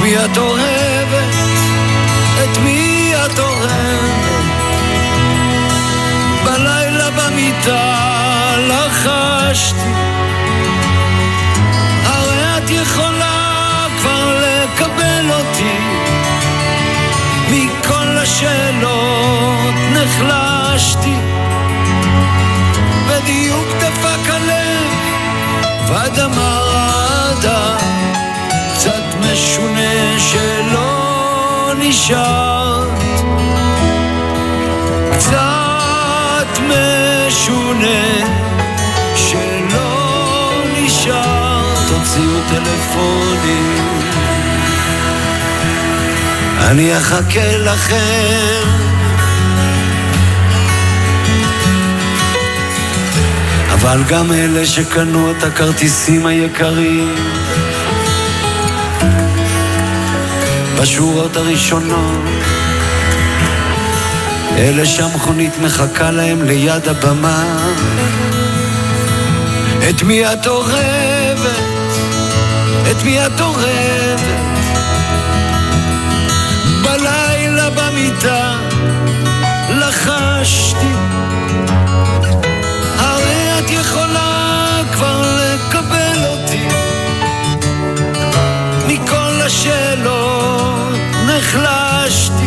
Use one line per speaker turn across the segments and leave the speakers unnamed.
מי את אוהבת? את מי את אוהבת? בלילה במיטה לחשתי, הרי את יכולה כבר לקבל אותי, מכל השאלות נחלשתי, בדיוק דפק הלב ואדמה רעדה, קצת משונה שלא נשאר, קצת משונה שלא נשאר. תוציאו טלפונים, אני אחכה לכם, אבל גם אלה שקנו את הכרטיסים היקרים בשורות הראשונות, אלה שהמכונית מחכה להם ליד הבמה, את מי את אוהבת? את מי את אוהבת? בלילה במיטה לחשתי, הרי את יכולה כבר לקבל אותי, מכל השאלות נחלשתי,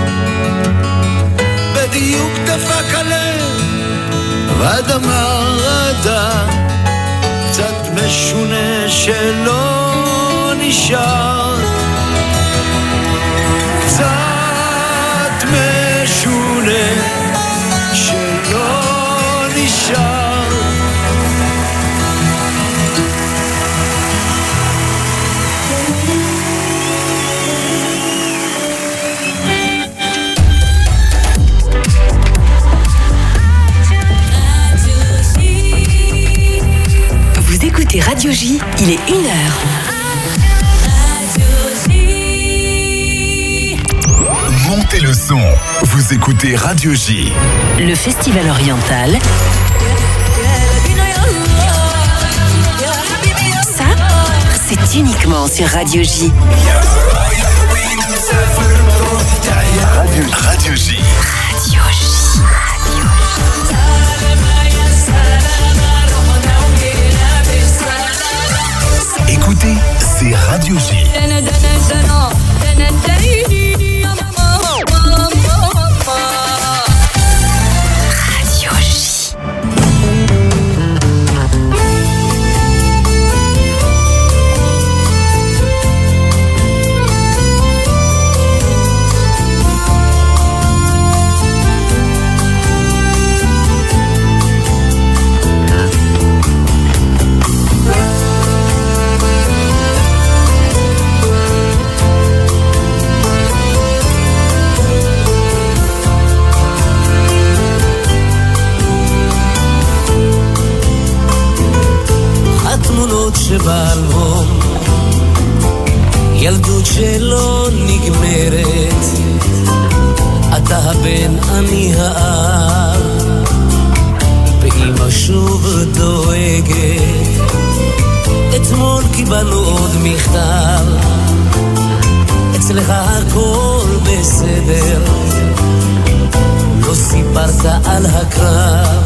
בדיוק דפק הלב ואדמה רעדה, קצת משונה שלא נשאר, קצת משונה שלא נשאר.
Vous écoutez Radio J, il est 1h.
Montez le son, vous écoutez Radio J.
Le Festival Oriental. Ça, c'est uniquement sur Radio J.
Radio J.
Radio J.
Écoutez, c'est Radio J.
שבאלבום ילדות שלא נגמרת, אתה הבן אני האב, ואמא שוב דואגת. אתמול קיבלנו עוד מכתב, אצלך הכל בסדר, לא סיפרת על הקרב,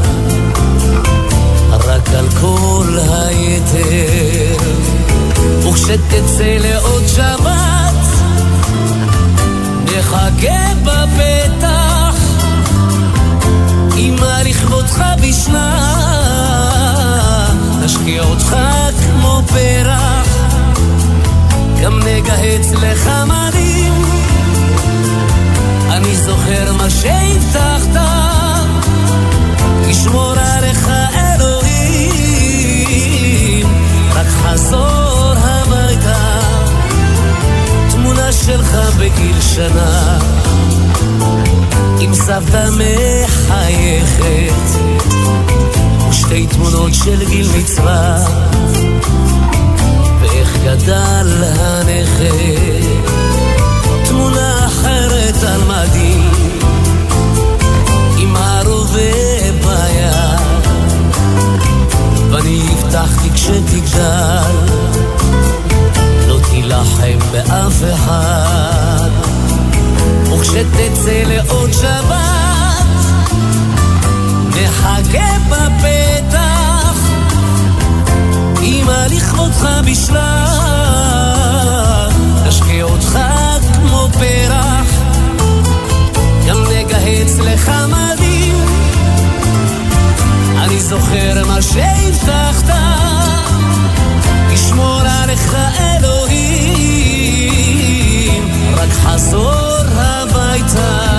רק על כל היתר. וכשתצא לעוד שבת נחכה בפתח, אמא לכבודך בשנה, נשקיע אותך כמו פרח, גם נגהץ לך מדים. אני זוכר מה שהבטחת, ישמור עליך אלוהים, רק חזור הביתה. תמונה שלך בגיל שנה עם סבתא מחייכת, ושתי תמונות של גיל מצווה, ואיך גדל הנכד. תמונה אחרת על מדים עם הרובה ביד, ואני הבטחתי כשתגדל לא תילחם לאף אחד. וכשתצא לעוד שבת נחכה בפתח, אמא לכבודך בשלה, נשקה אותך כמו פרח, גם נגהץ לך מדים. אני זוכר מה שהבטחת, לשמור עליך אלוהים, רק חזור הביתה.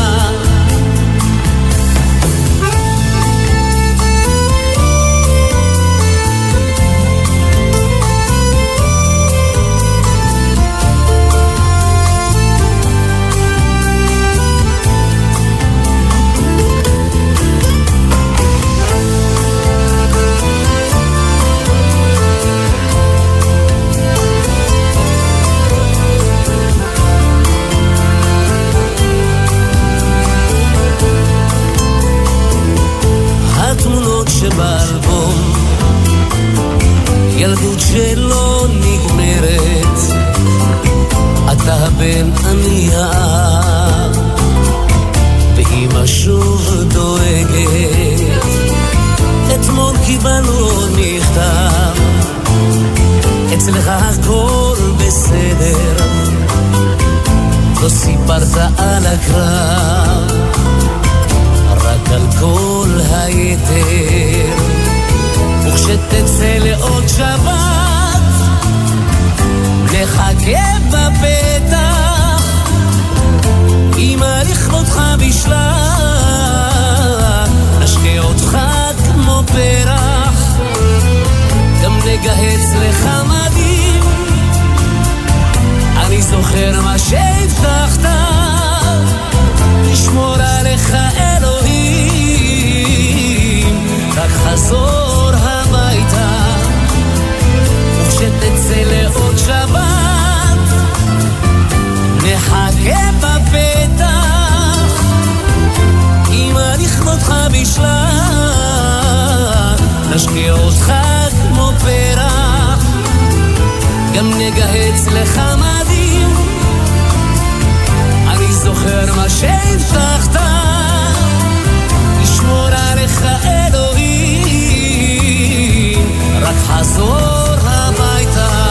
שבאלבום ילדות שלא נגמרת, אתה הבן אני האב, ואמא שוב דואגת. אתמול קיבלנו עוד מכתב, אצלך הכל בסדר, לא סיפרת על הקרב, רק על כל היתר. וכשתצא לעוד שבת נחכה בפתח, אמא לכבודך בשלה, נשקה אותך כמו פרח, גם נגהץ לך מדים. אני זוכר מה שהבטחת, לשמור עליך אלוהים, רק חזור הביתה. וכשתצא לעוד שבת נחכה בפתח, אמא לכבודך בשלה, נשקה אותך כמו פרח, גם נגהץ לך מדים. אני זוכר מה שהבטחת, לשמור עליך אלוהים, רק חזור הביתה.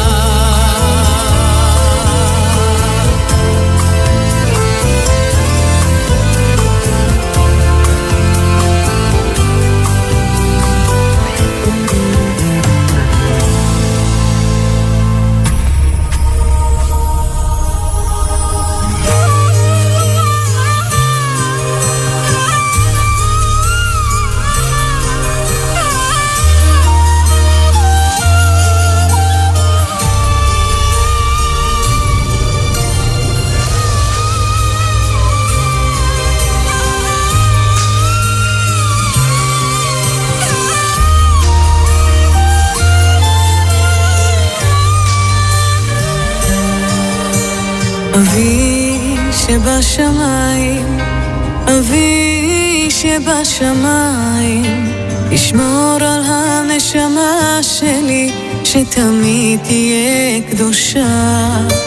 אבי שבשמיים, אבי שבשמיים, ישמור על הנשמה שלי שתמיד תהיה קדושה.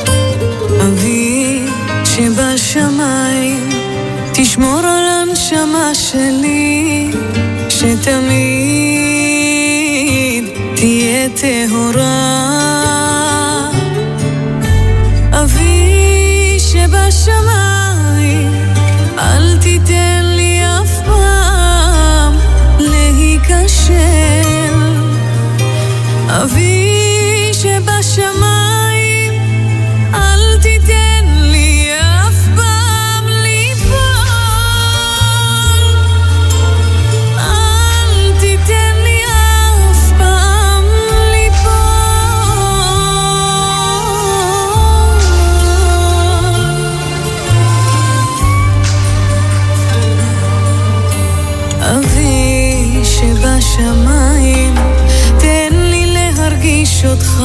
אבי שבשמיים, תשמור על הנשמה שלי שתמיד תהיה טהורה. אבי שבשמיים, אל תיתן לי אף פעם להיכשל. אבי שבשמיים, אל תיתן לי אף פעם ליפול. אל תיתן לי אף פעם אבי שבשמיים, תן לי להרגיש אותך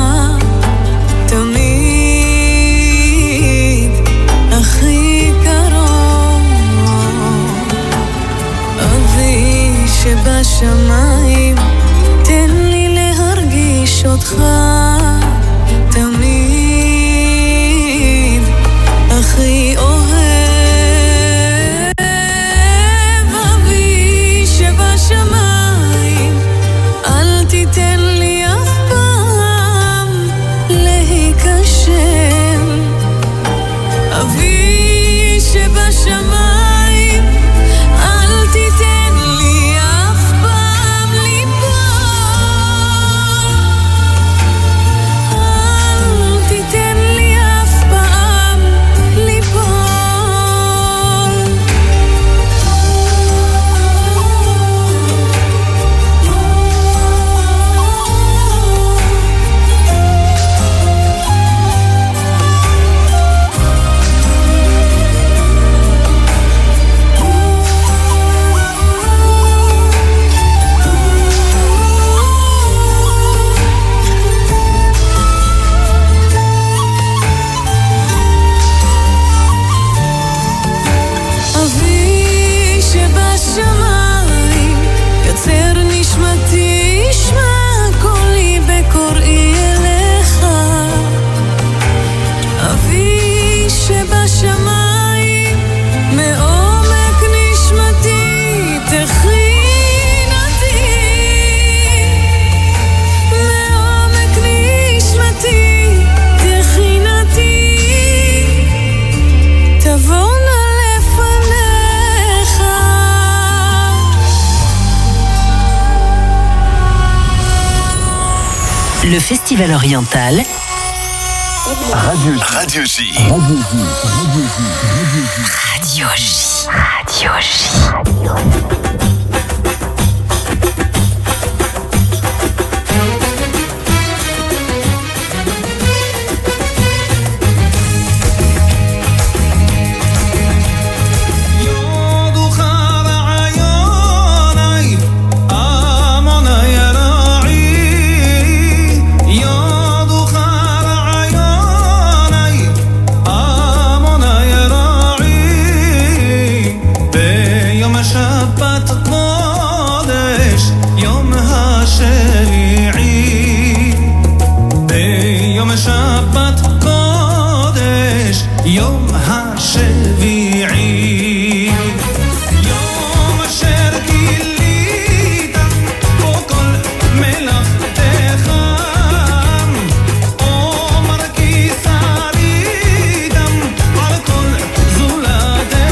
תמיד הכי קרוב. אבי שבשמיים, תן לי להרגיש אותך תמיד
Le festival oriental.
Radio J.
Radio J. Radio J.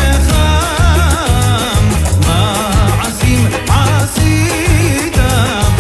עשיתם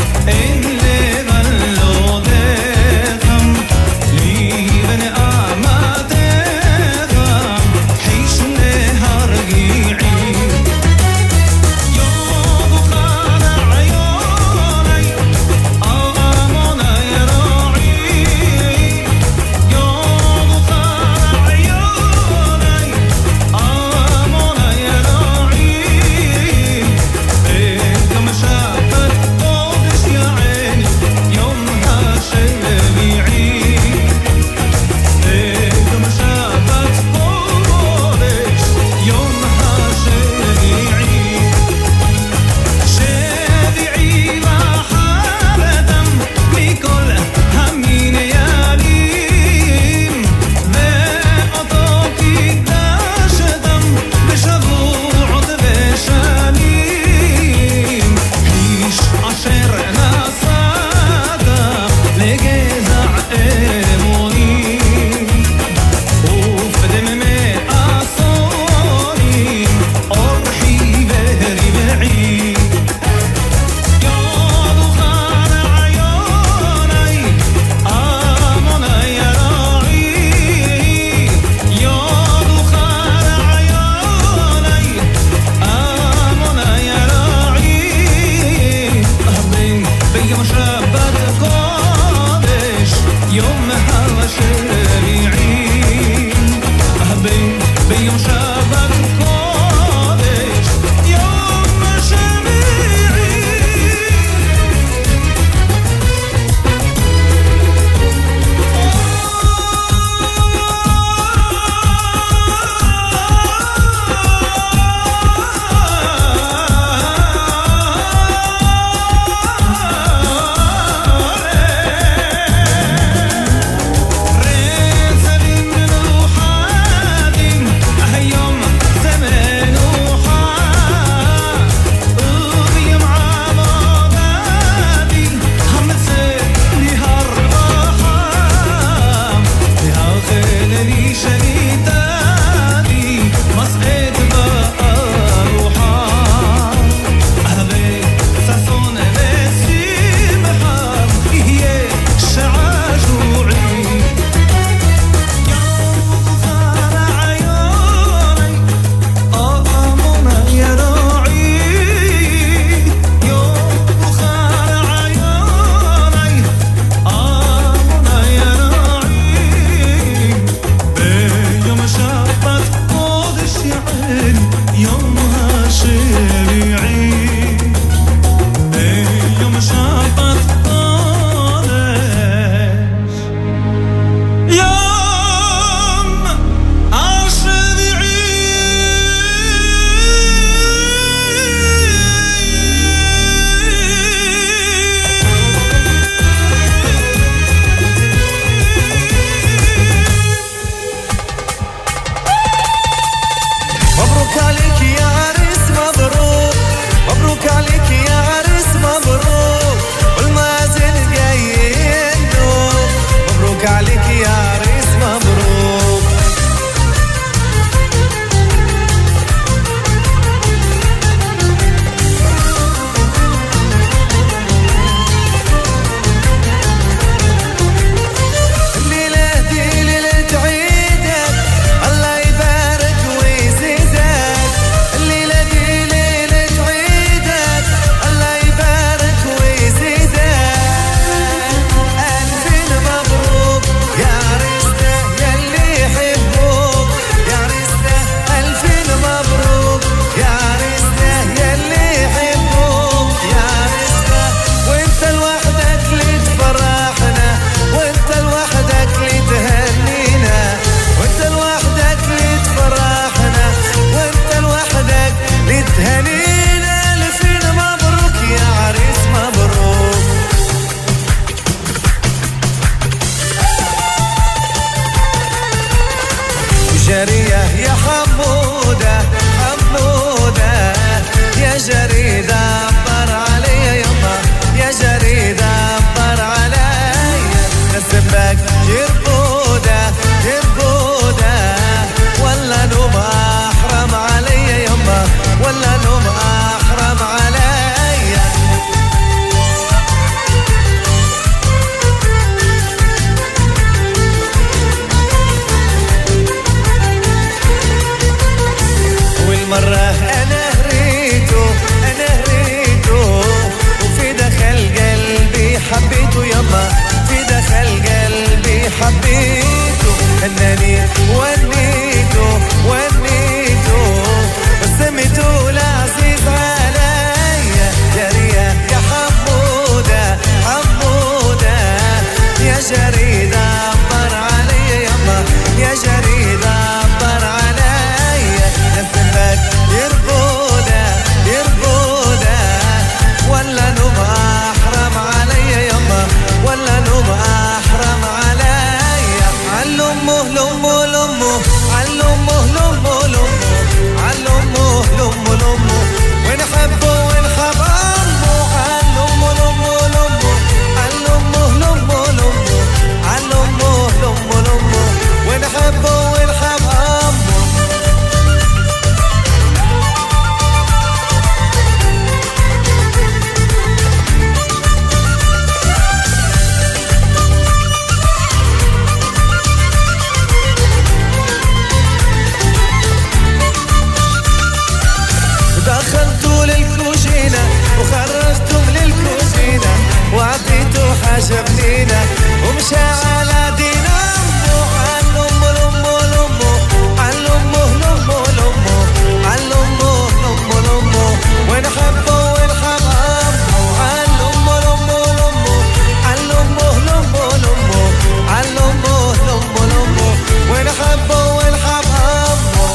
نمشي على دين أمه علمه لمه لمه علمه لمه لمه علمه لمه لمه ونحبه ونحب أمه علمه لمه لمه علمه لمه لمه علمه لمه لمه ونحبه ونحب أمه.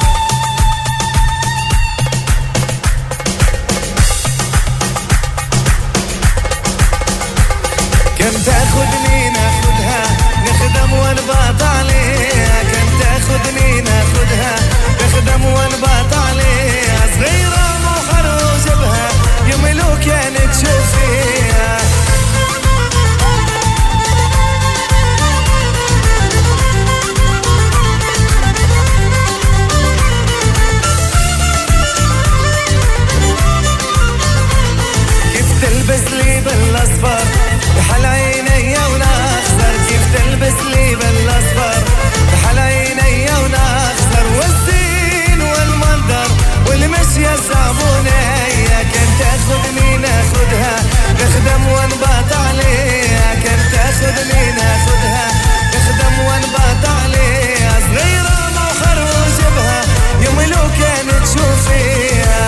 كم تاخدني ناخدها نخدم ونباط عليها كم تاخدني ناخدها نخدم ونباط عليها صغيرة مخروج بها يملوك يعني تشوفيها كيف تلبس لي بالاصفر بحال عينيا ونخسر كيف تلبس لي بالاصفر بحال عينيا ونخسر والزين والمنظر والمشية صابونية كان تاخدني ناخدها نخدم ونباط عليها كان تاخدني ناخدها نخدم ونباط عليها صغيرة ما خروج بها يوم لو كانت تشوفيها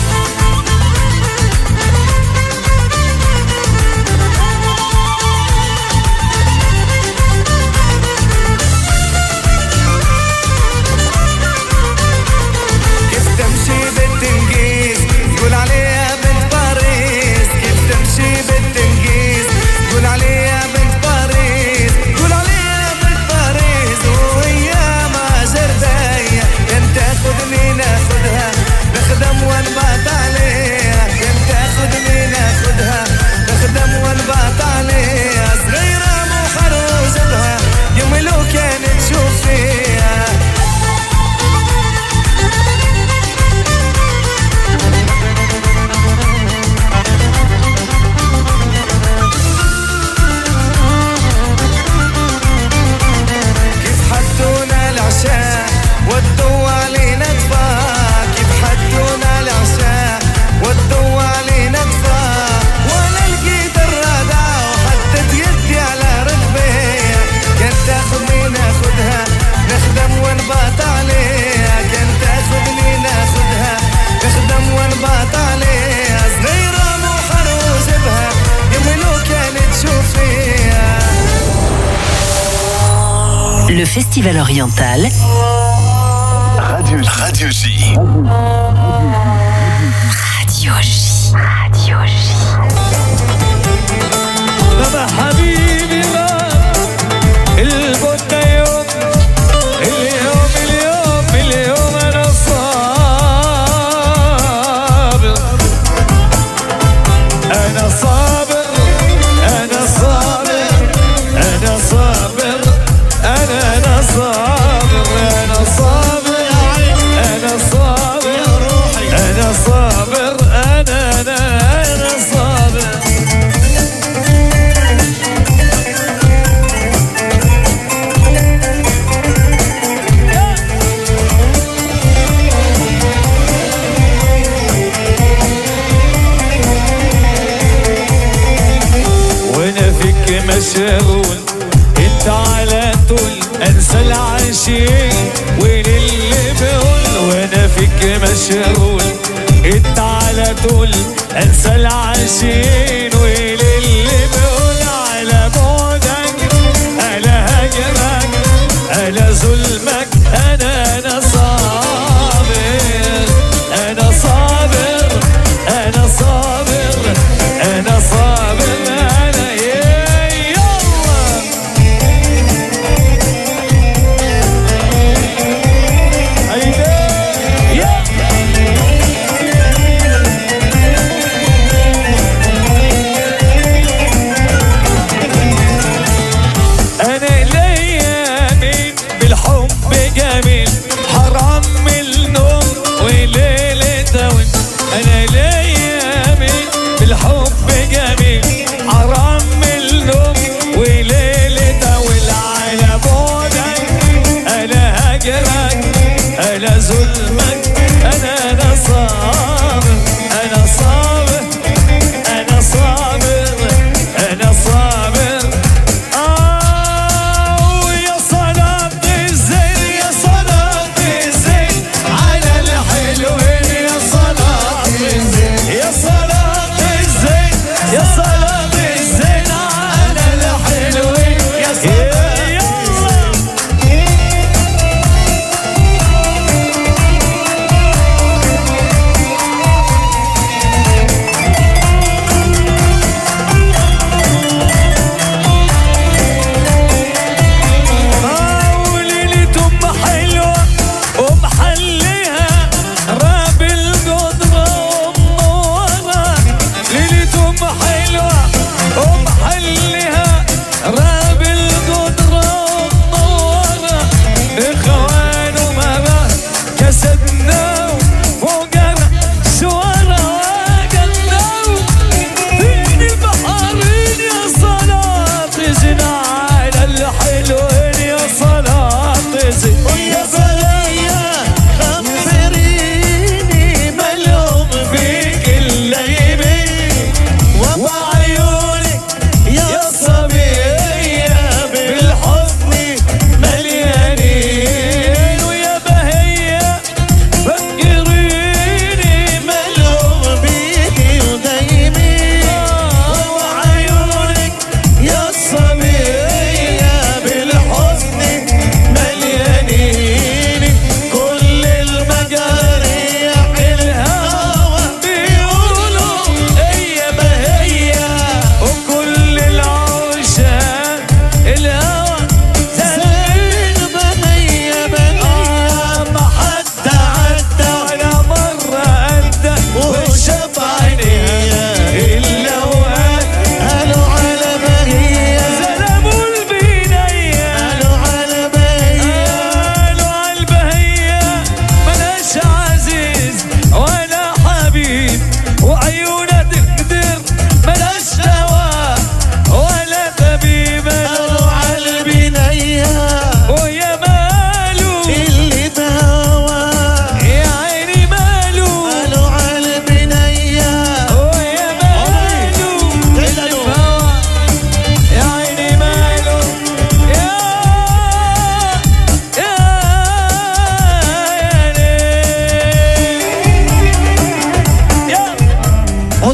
تمشي بالتنقيس تقول عليها بنت باريس كيف تمشي بالتنقيس تقول عليها بنت باريس تقول عليها بنت باريس وهي ما جرداية كان تاخدني ناخدها نخدم ونباط عليها كان تاخدني ناخدها نخدم ونباط عليها صغيرة مو خروج بها يوم لو كانت تشوفيها ودوا علينا دفا كيف حدونا العشاء ودوا علينا دفا وانا لقيت الردى وحطت يدي على ركبيها كانت تاخدني ناخدها نخدم ونباط عليها كانت تاخدني ناخدها نخدم ونباط عليها صغيرة مو خروج بها يوم لو كانت تشوفيها.
Le Festival Oriental
Radio J.
Radio J. Radio J.
بابا حبيبي ما البنة يوم اليوم اليوم اليوم أنا صابر أنا صابر أنا صابر أنا صابر أنا صابر أنا صابر أنا صابر أنا صابر أنا صابر وأنا فيك مشغول انت على طول انسى العشيق وين اللي بقول وانا فيك مشغول انت على طول انسى العشيق وين اللي بقول على بعدك على هجرك على ظلمك انا صابر انا صابر انا صابر انا صابر انا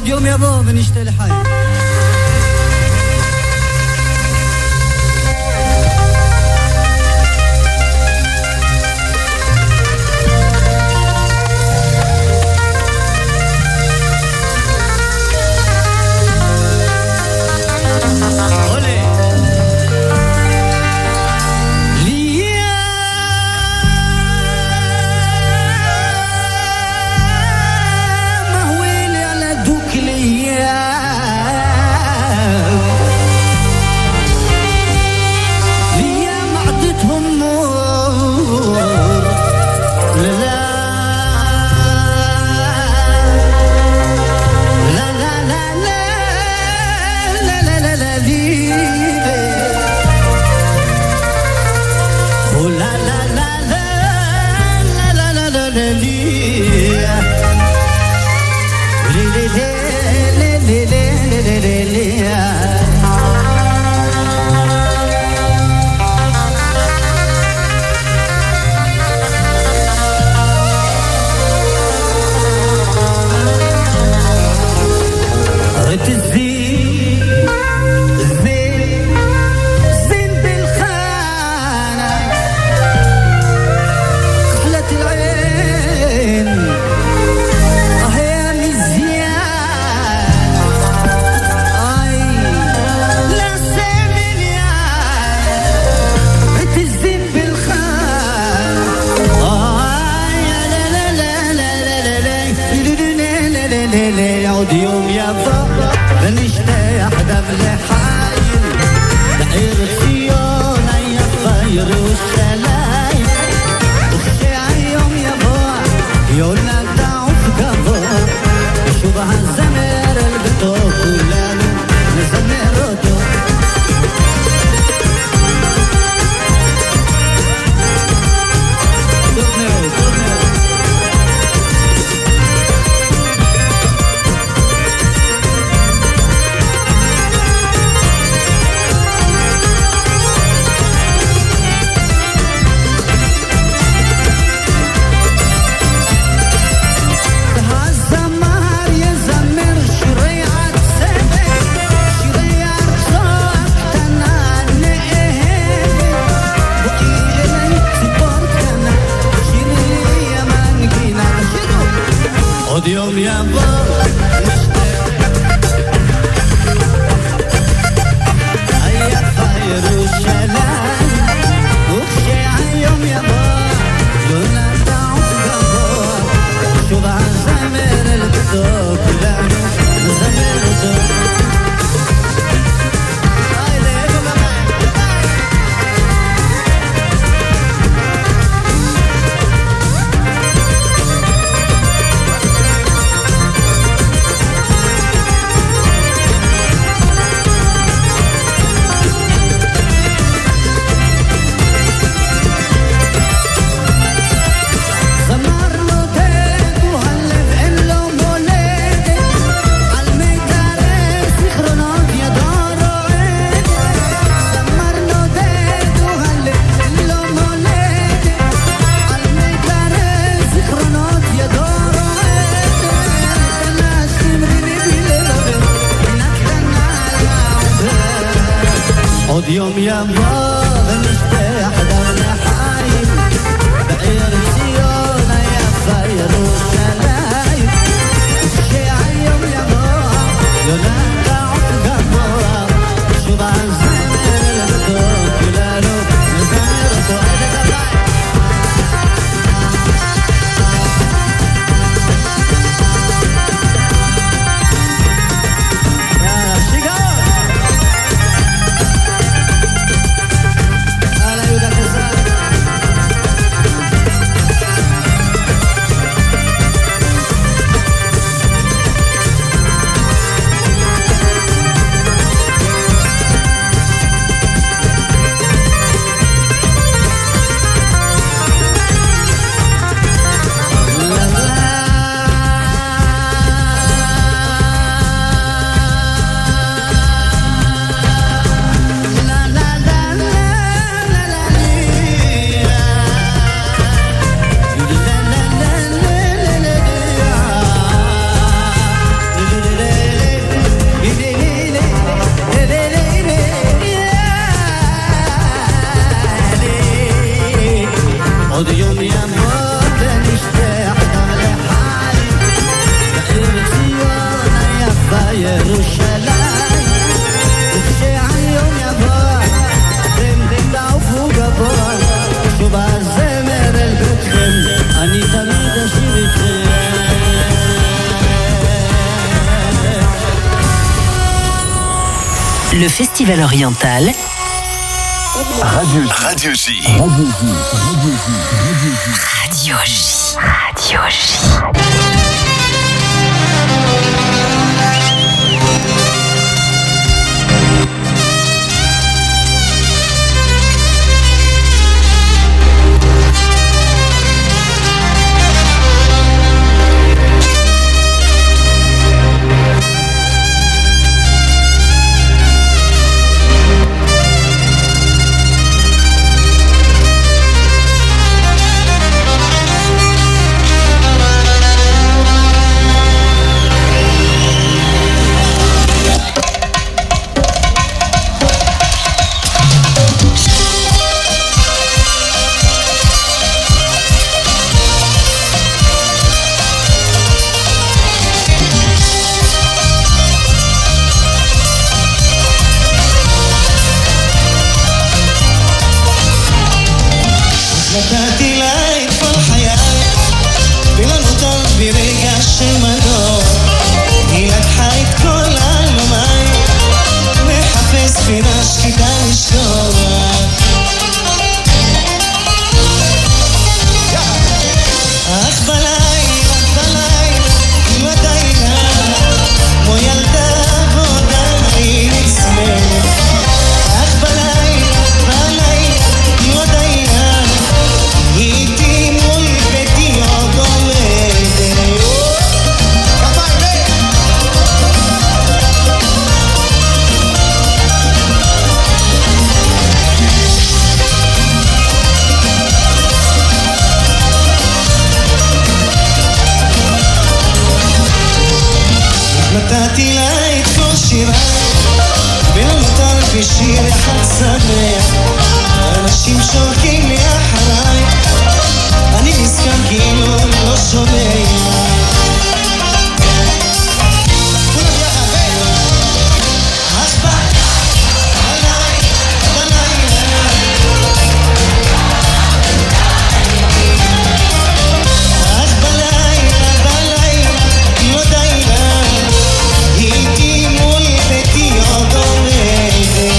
עוד יום יבוא ונשתה לחיים. ירושלים וכשהיום יבוא אתם תעופו גבוה שוב הזמר אל ביתכם אני תמיד אשיר איתכם
Le Festival Oriental
Radio J.
נתתי לה את כל חיי ולא נותר ברגע שמדור היא לקחה את כל עלומי מחפש פינה שקטה לשכוח אך בלילה, מדי לה כמו ילדה עבודה היא נצמדת אך בלילה, מדי לה איתי מול ביתי עוד עומדת נתתי לה את כל שירה ולא נותר בשיר אחד שמח אנשים שורקים לי אחריי אני נזכר כאילו לא שומע כולם יחד אך בלילה אך בלילה לא די לה איתי מול ביתי עוד עומדת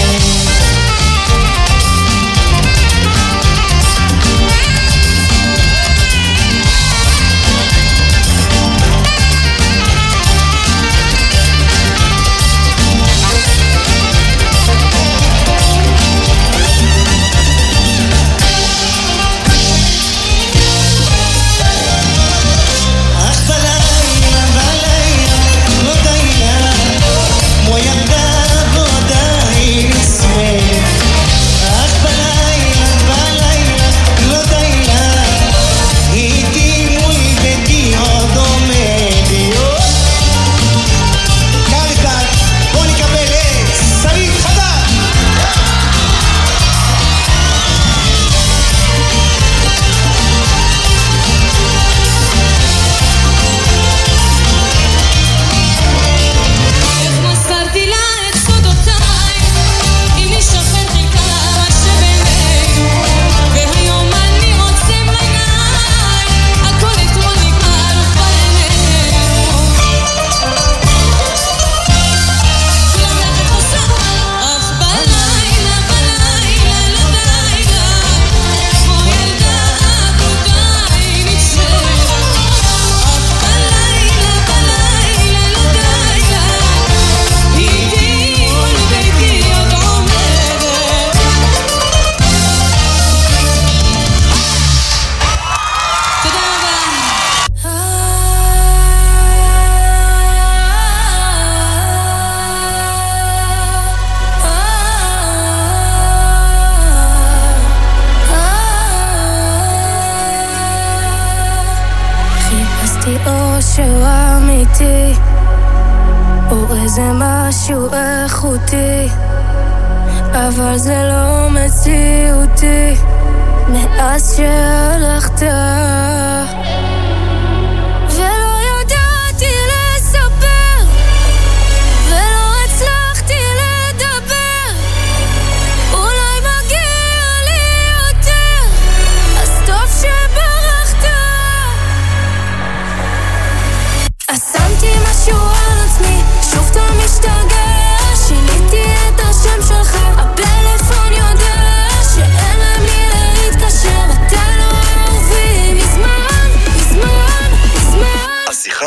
זה משהו איכותי אבל זה לא מציאותי מאז שהלכת ולא ידעתי לספר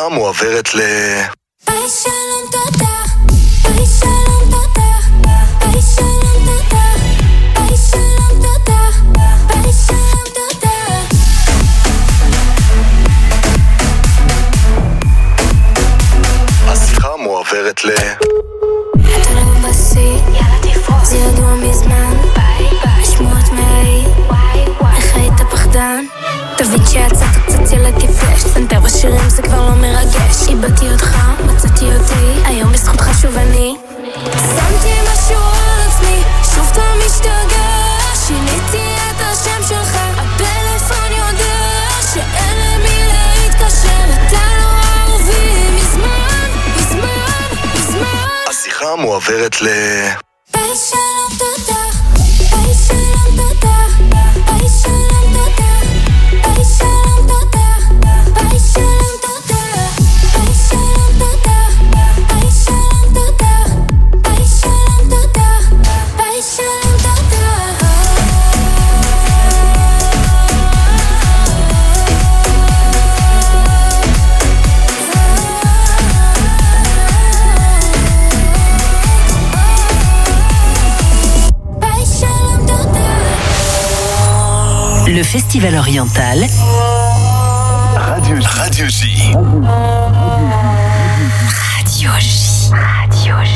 השיחה מועברת ל...
ביי שלום תודה, ביי שלום תודה, ביי שלום תודה, ביי שלום תודה, ביי שלום תודה.
השיחה מועברת ל...
אתה לא בשיא, זה ידוע מזמן, השמועות מהעיר, איך היית פחדן? תבין שיצאת קצת ילד טיפש, סנטר בשירים זה כבר לא מרגש. איבדתי אותך, מצאתי אותי, היום בזכותך שוב אני שמתי משהו על עצמי, שוב אתה משתגע, שיניתי את השם שלך, הפלאפון יודע שאין למי להתקשר, אתה לא אהובי מזמן, מזמן, מזמן.
השיחה מועברת ל...
ביי שלום תודה, ביי שלום תודה, ביי שלום תודה, ביי שלום תודה, ביי שלום תודה, ביי שלום תודה, ביי שלום תודה, ביי שלום תודה, ביי שלום תודה.
Le Festival Oriental.
Radio J.
Radio J. Radio J.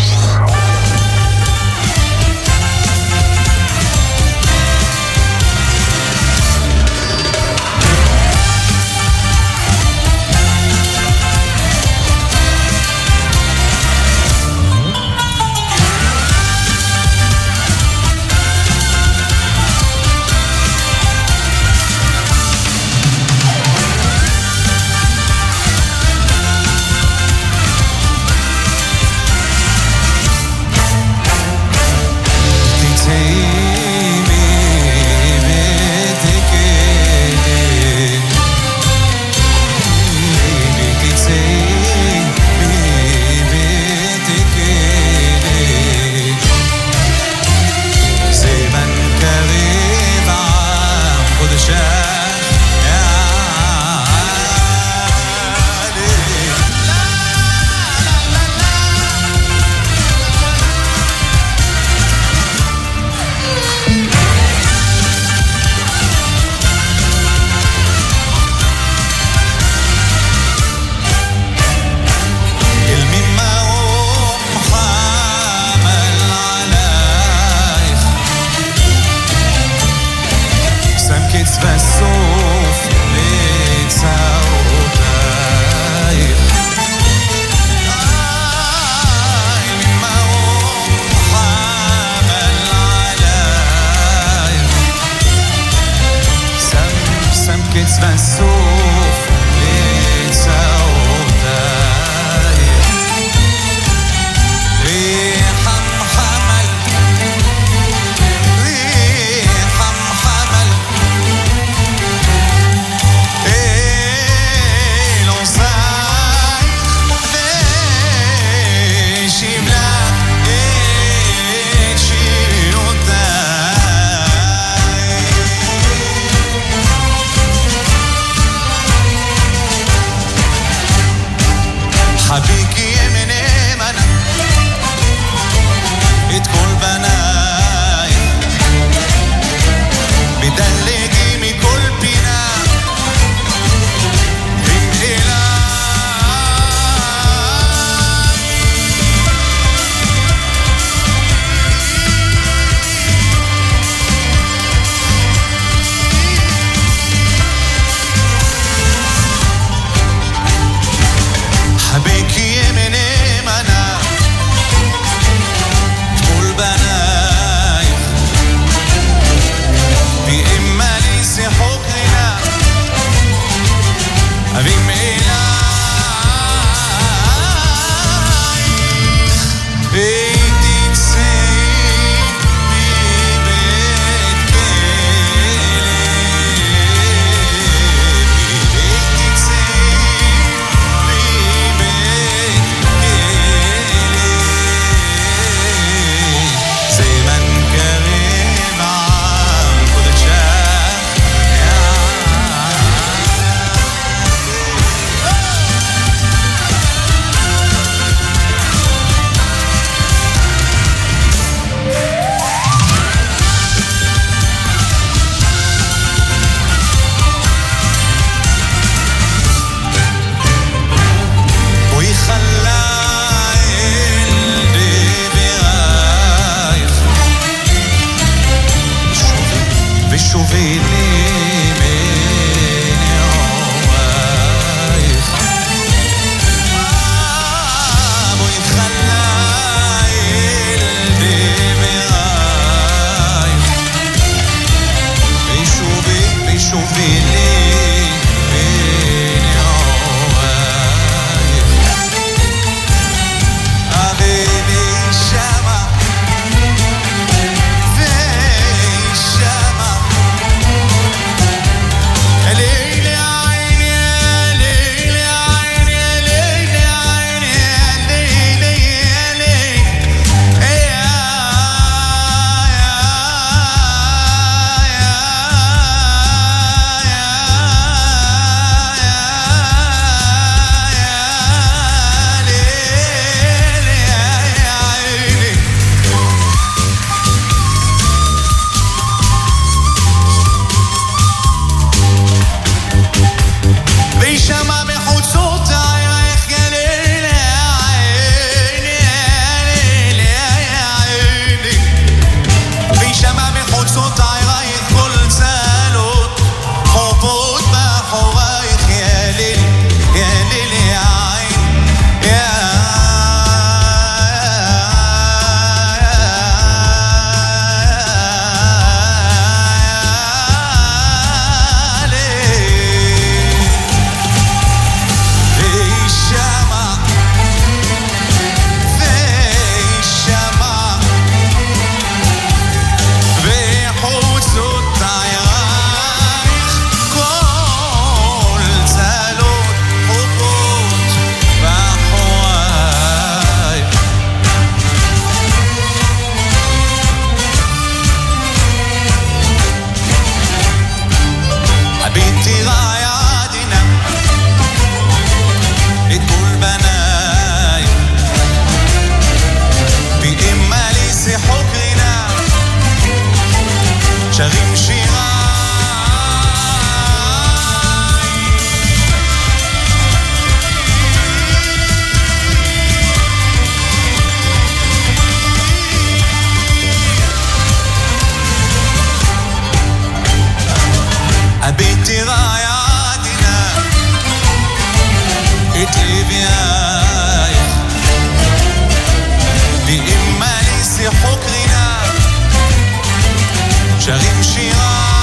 שרים שירייך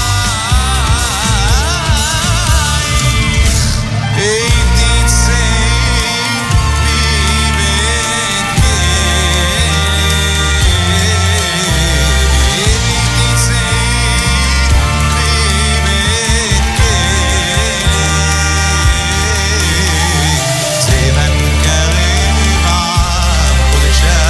הייתי צעיר מבית הייתי צעיר מבית צבן קרב חודשה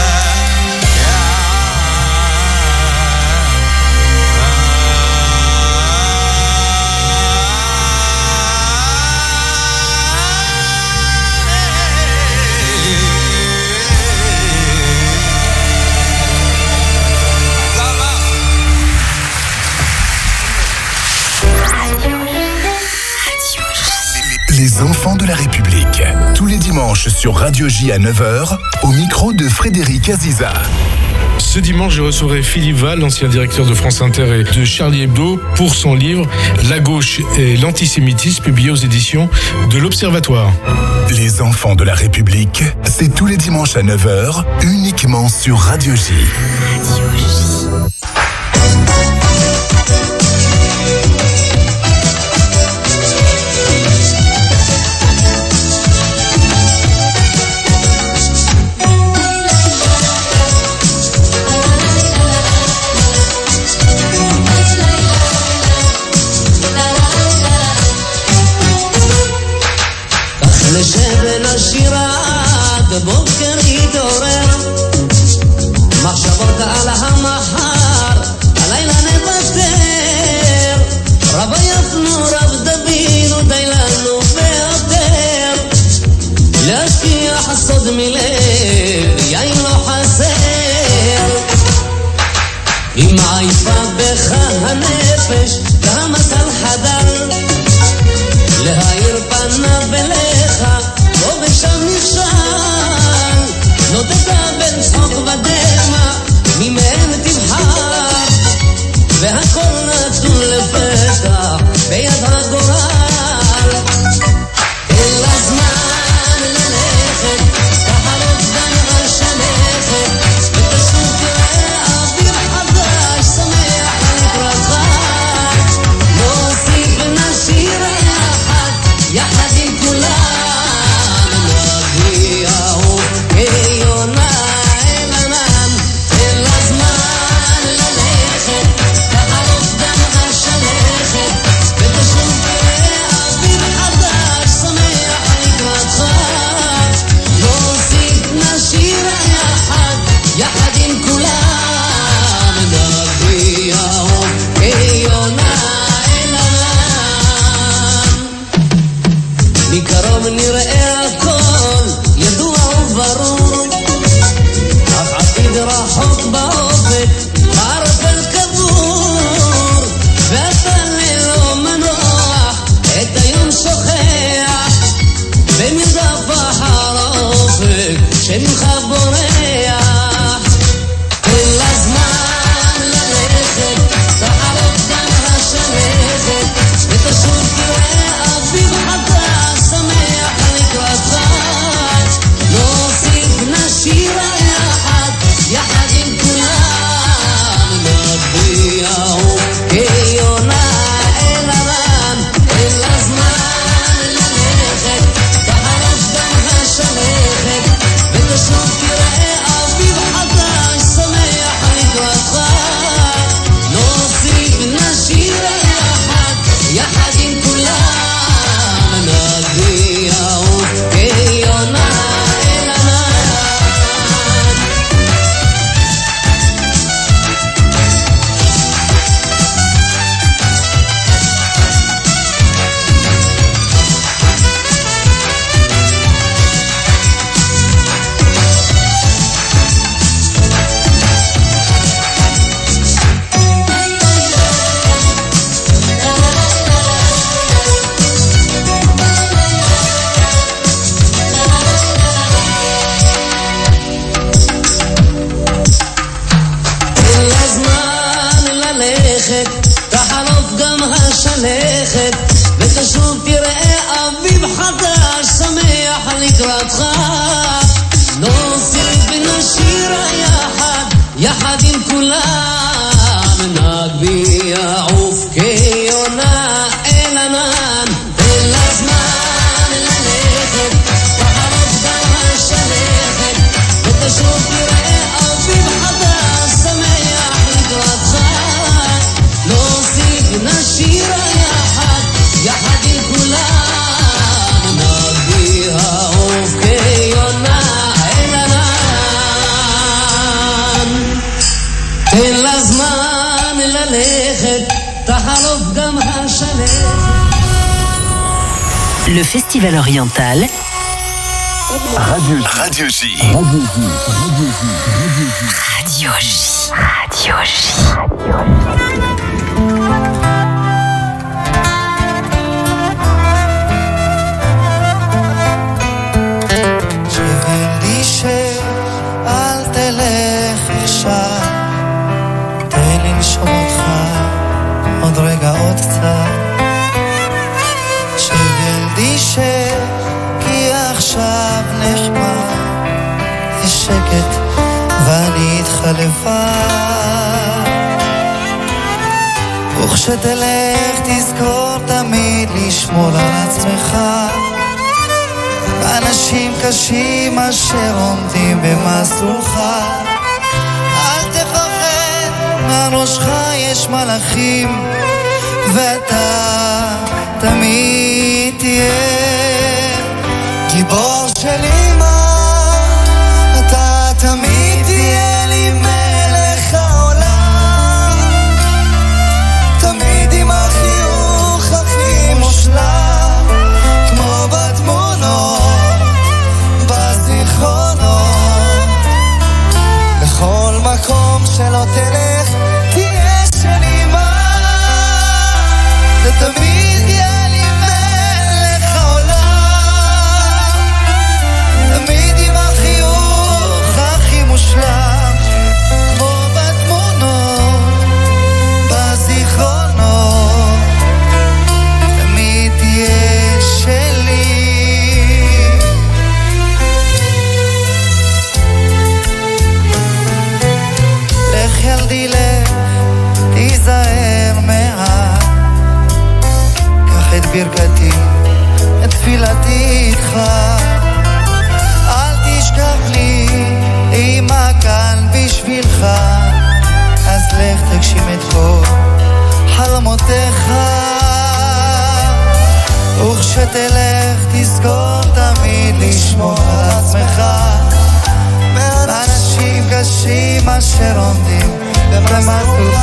Les enfants de la République. Tous les dimanches sur Radio J à 9h, au micro de Frédéric Aziza.
Ce dimanche, je recevrai Philippe Val, l'ancien directeur de France Inter et de Charlie Hebdo, pour son livre « La gauche et l'antisémitisme » publié aux éditions de l'Observatoire.
Les enfants de la République, c'est tous les dimanches à 9h, uniquement sur Radio J. Radio J.
לשבן השירה בבוקר יתעורר מחשבות על המחר הלילה נוותר רב יפנו רב דבינו די לנו ביותר להשכיח הסוד מלב יין לא חסר אם עייפה בך הנפש והמזל חדר להאיר פניו בלך לא בשם נכשל לא תקבל צחוק ודמע ממהם תבחר והכל נתון לפתע ביד הגורל אל הזמן ללכת תחרות זמן השלכת ותשוב תראה אוויר חדש שמח לקראתך נוסיף ונשיר יחד עם כולם נגיעו כיונה אל ענן אל הזמן ללכת תחרות דם השלכת ותשוב תראה אוויר חדש שמח לקראתך נוסיף נשיר יחד עם כולם נגיעו כיונה אל ענן מקרוב נראה הכל ידוע וברור אך עתיד רחוק באופק הערפל קבור ואתה ללא מנוח את היום שוכח במרדף אחר האופק שמך בורח אל הזמן ללכת תחרות גם השלכת ותשוב תראה אביב חדש שמח לקראתך נוסיף נשיר יחד עם כולם נביעו כיונה אל ענן אל הזמן ללכת תחרות גם השלכת ותשוב תראה אביב חדש שמח לקראתך נוסיף נשיר יחד עם כולם נגיעו כיונה אל ענן אל הזמן ללכת תחלוף גם השלכת ותשוב תראה אביב חדש שמח לקראתך נוסיף ונשיר
יחד עם כולם נגבי יעוף כיונה אל ענן תן לה זמן ללכת תחרוף גם השלכת ותשוב תראה אביב חדש שמח לקראתך נוסיף נשיר יחד יחד עם כולם נגבי יעוף כיונה אל ענן תן לה זמן ללכת תחלוף גם השלכת.
Le Festival Oriental
Radio J.
Radio J. Radio J.
שבילי שאל תלך ישר תן לנשום אותך עוד רגע עוד קצת שבילי כי עכשיו נחמד יש שקט ואני איתך לבד וכשתלך תזכור תמיד לשמור על עצמך אנשים קשים אשר עומדים במסלולך אל תפחד מהראשך יש מלאכים ואתה תמיד תהיה גיבור של אמא אתה תמיד תהיה לי מלך העולם תמיד עם החיוך הכי מושלם כמו בתמונות בזיכרונות לכל מקום שלא תלך תהיה של אמא ותמיד תהיה לי מלך העולם תמיד עם החיוך הכי מושלם כמו בתמונות בזיכרונות תמיד תהיה שלי לך ילדי לך תיזהר מעט קח את ברכתי את תפילתי איתך אל תשכח לי אמא כאן בשבילך אז לך תגשים את כל חלומותיך וכשתלך תזכור תמיד לשמור על עצמך מאנשים קשים אשר עומדים במסלולך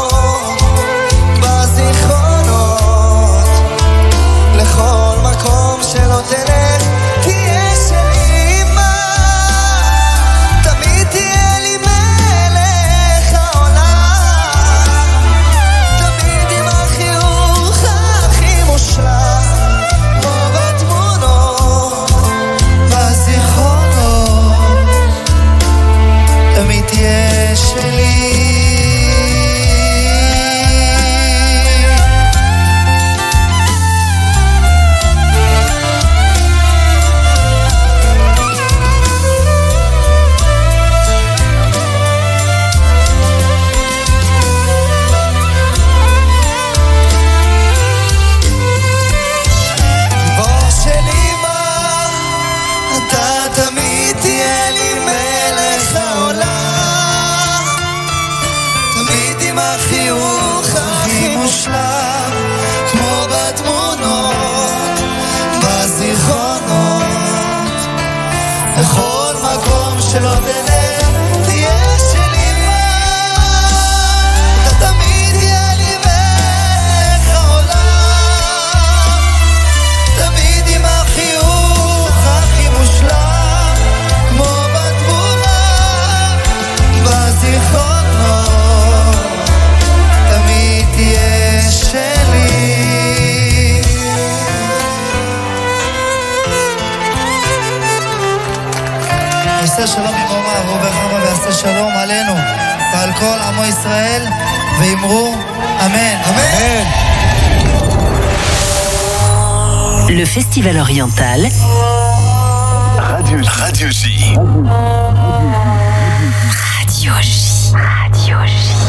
מקום
עושה שלום במרומיו, הוא בחמה ויעשה שלום עלינו ועל כל עמו ישראל, ואמרו אמן.
Amen.
Le Festival Oriental.
Radio J.
Radio J. Radio J.